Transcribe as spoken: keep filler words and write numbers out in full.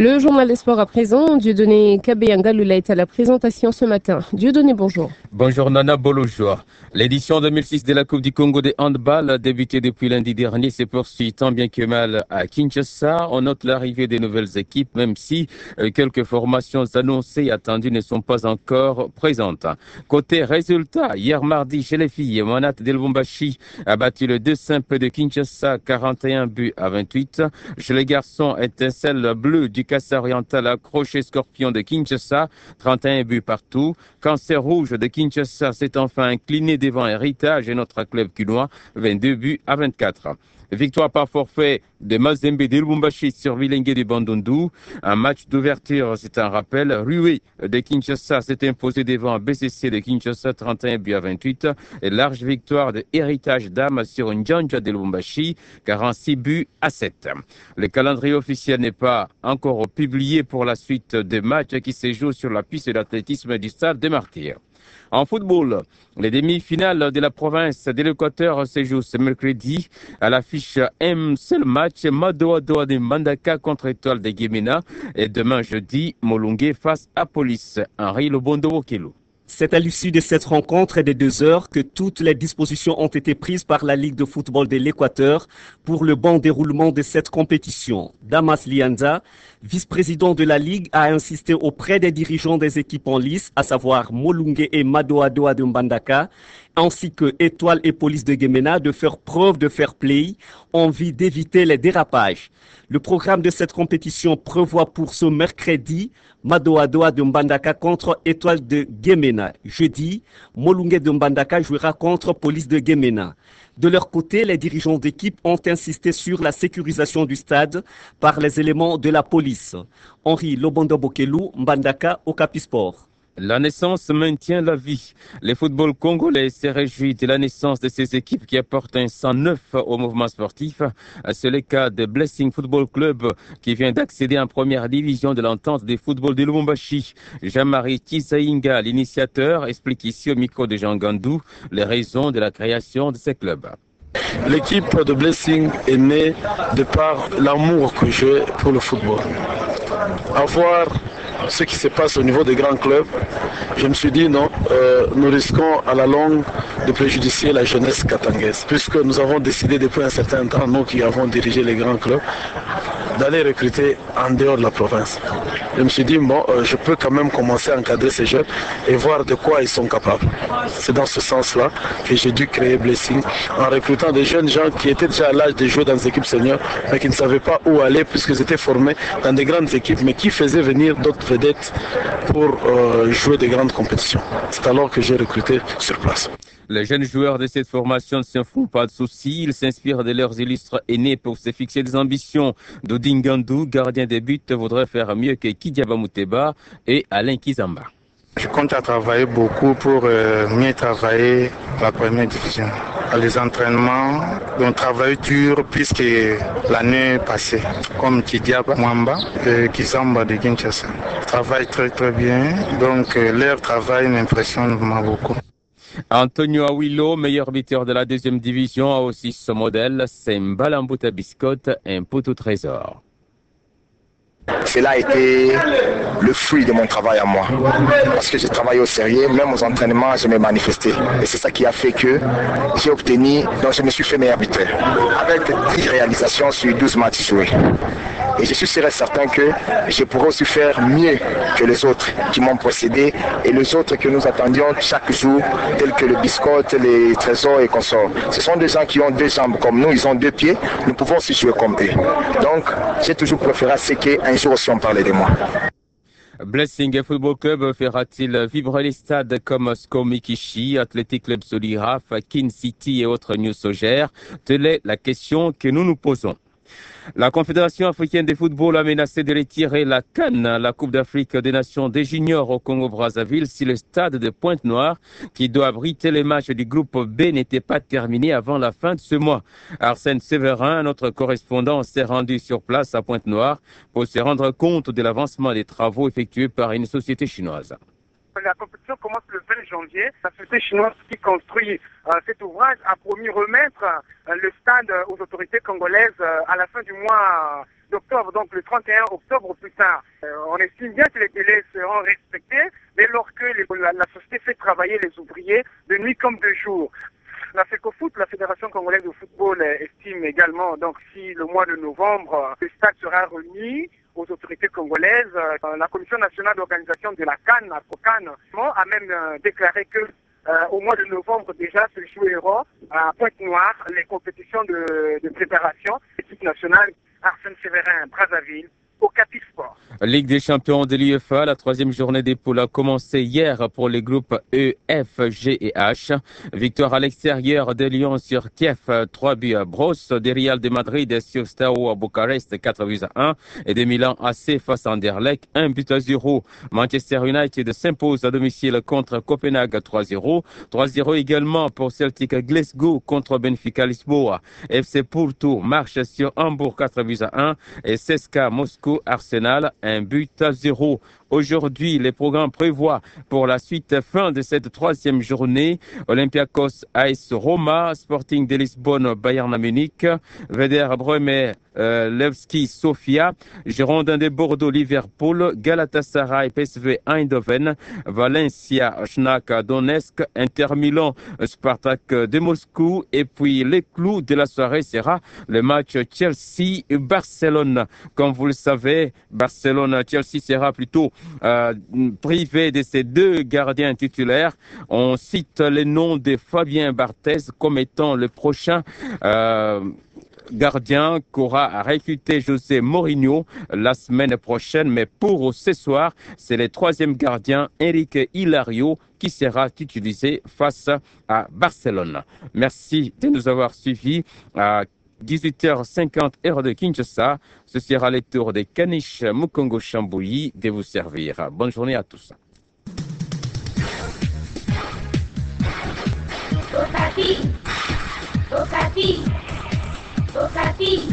Le journal des sports à présent, Dieudonné Kabeyangalula est à la présentation ce matin. Dieudonné, bonjour. Bonjour Nana, bonjour. L'édition deux mille six de la Coupe du Congo de handball, débutée depuis lundi dernier, se poursuit tant bien que mal à Kinshasa. On note l'arrivée des nouvelles équipes, même si quelques formations annoncées et attendues ne sont pas encore présentes. Côté résultat, hier mardi chez les filles, Monat de Lubumbashi a battu le deux simple de Kinshasa, quarante et un buts à vingt-huit. Chez les garçons, Étincelle Bleu du Kassa Oriental accroché Scorpion de Kinshasa, trente et un buts partout. Cancer Rouge de Kinshasa s'est enfin incliné devant Héritage et notre club cunois, vingt-deux buts à vingt-quatre. Victoire par forfait de Mazembe de Lubumbashi sur Vilengue de Bandundu. Un match d'ouverture, c'est un rappel. Rué de Kinshasa s'est imposé devant B C C de Kinshasa, trente et un buts à vingt-huit. Et large victoire de Héritage Dame sur Njanja de Lubumbashi, quarante-six buts à sept. Le calendrier officiel n'est pas encore publié pour la suite des matchs qui se jouent sur la piste d'athlétisme du Stade des Martyrs. En football, les demi-finales de la province de l'Équateur se jouent ce mercredi. À l'affiche un seul match, Madoa-Doa de Mbandaka contre Étoile de Guémena. Et demain jeudi, Molungue face à Police. Henri Lobondo-Wokelo. C'est à l'issue de cette rencontre des deux heures que toutes les dispositions ont été prises par la Ligue de football de l'Équateur pour le bon déroulement de cette compétition. Damas Lianza, vice-président de la Ligue, a insisté auprès des dirigeants des équipes en lice, à savoir Molungue et Madoa-Doa de Mbandaka, ainsi que Étoile et Police de Guémena, de faire preuve de fair play en vue d'éviter les dérapages. Le programme de cette compétition prévoit pour ce mercredi Madoa-Doa de Mbandaka contre Étoile de Guémena. Jeudi, Molungue de Mbandaka jouera contre Police de Guémena. De leur côté, les dirigeants d'équipe ont insisté sur la sécurisation du stade par les éléments de la police. Henri Lobondo-Wokelo, Mbandaka, Okapi Sport. La naissance maintient la vie. Le football congolais s'est réjoui de la naissance de ces équipes qui apportent un sang neuf au mouvement sportif. C'est le cas de Blessing Football Club qui vient d'accéder en première division de l'entente des footballs de Lubumbashi. Jean-Marie Tisainga, l'initiateur, explique ici au micro de Jean Gandou les raisons de la création de ces clubs. L'équipe de Blessing est née de par l'amour que j'ai pour le football. Avoir ce qui se passe au niveau des grands clubs, je me suis dit non, euh, nous risquons à la longue de préjudicer la jeunesse katangaise, puisque nous avons décidé depuis un certain temps, nous qui avons dirigé les grands clubs, d'aller recruter en dehors de la province. Je me suis dit, bon, euh, je peux quand même commencer à encadrer ces jeunes et voir de quoi ils sont capables. C'est dans ce sens-là que j'ai dû créer Blessing, en recrutant des jeunes gens qui étaient déjà à l'âge de jouer dans des équipes seniors, mais qui ne savaient pas où aller, puisqu'ils étaient formés dans des grandes équipes, mais qui faisaient venir d'autres vedettes pour euh, jouer des grandes compétitions. C'est alors que j'ai recruté sur place. Les jeunes joueurs de cette formation ne se font pas de soucis. Ils s'inspirent de leurs illustres aînés pour se fixer des ambitions. Dodingandou, gardien des buts, voudrait faire mieux que Kidiaba Mouteba et Alain Kizamba. Je compte à travailler beaucoup pour euh, mieux travailler la première division. Les entraînements, on travaille dur puisque l'année passée, comme Kidiaba Mwamba et Kizamba de Kinshasa. Ils travaillent très très bien, donc euh, leur travail m'impressionne vraiment beaucoup. Antonio Awilo, meilleur buteur de la deuxième division, a aussi ce modèle, c'est Mbalambuta Biscotte, un poteau trésor. Cela a été le fruit de mon travail à moi. Parce que j'ai travaillé au sérieux, même aux entraînements, je m'ai manifesté. Et c'est ça qui a fait que j'ai obtenu, donc je me suis fait meilleur buteur. Avec dix réalisations sur douze matchs joués. Et je suis sûr et certain que je pourrais aussi faire mieux que les autres qui m'ont précédé et les autres que nous attendions chaque jour, tels que le biscotte, les trésors et consorts. Ce sont des gens qui ont deux jambes comme nous, ils ont deux pieds, nous pouvons aussi jouer comme eux. Donc, j'ai toujours préféré à ce qu'un jour aussi on parlait de moi. Blessing Football Club fera-t-il vibrer les stades comme Skomikishi, Athletic Club Soliraf, Kin City et autres New Sogère? Telle est la question que nous nous posons. La Confédération africaine de football a menacé de retirer la CAN, la Coupe d'Afrique des Nations des juniors au Congo-Brazzaville, si le stade de Pointe-Noire, qui doit abriter les matchs du groupe B, n'était pas terminé avant la fin de ce mois. Arsène Séverin, notre correspondant, s'est rendu sur place à Pointe-Noire pour se rendre compte de l'avancement des travaux effectués par une société chinoise. La compétition commence le vingt janvier. La société chinoise qui construit euh, cet ouvrage a promis remettre euh, le stade aux autorités congolaises euh, à la fin du mois d'octobre, donc le trente et un octobre plus tard. Euh, on estime bien que les délais seront respectés dès lors que les, la, la société fait travailler les ouvriers de nuit comme de jour. La FECOFOOT, la Fédération congolaise de football, estime également donc si le mois de novembre, le stade sera remis aux autorités congolaises. La Commission nationale d'organisation de la CAN, la COCAN, a même déclaré que euh, au mois de novembre déjà se joueront à Pointe-Noire les compétitions de, de préparation. L'équipe nationale Arsène Séverin, Brazzaville, au Capi Sport. Ligue des champions de l'U F A, la troisième journée des poules a commencé hier pour les groupes E, F, G et H. Victoire à l'extérieur de Lyon sur Kiev, trois buts à Bros, de Real de Madrid sur Steaua Bucarest, quatre buts à un, et de Milan A C face à Anderlecht, un but à zéro. Manchester United s'impose à domicile contre Copenhague, trois zéro. trois zéro également pour Celtic Glasgow contre Benfica Lisboa. F C Porto marche sur Hambourg, quatre buts à un, et C S K A Moscou Arsenal, un but à zéro. Aujourd'hui, les programmes prévoient pour la suite fin de cette troisième journée Olympiakos A S Roma, Sporting de Lisbonne, Bayern Munich, Werder Bremen, euh, Levski Sofia, Girondins de Bordeaux, Liverpool, Galatasaray, P S V Eindhoven, Valencia, Schnak Donetsk, Inter Milan, Spartak de Moscou, et puis les clous de la soirée sera le match Chelsea-Barcelone. Comme vous le savez, Barcelone-Chelsea sera plutôt Euh, privé de ses deux gardiens titulaires. On cite les noms de Fabien Barthez comme étant le prochain euh, gardien qu'aura recruté José Mourinho la semaine prochaine. Mais pour ce soir, c'est le troisième gardien, Enrique Hilario, qui sera utilisé face à Barcelone. Merci de nous avoir suivis. À dix-huit heures cinquante, heure de Kinshasa, ce sera le tour de Kanish Mukongo Chambouyi de vous servir. Bonne journée à tous. Okapi, Okapi, Okapi.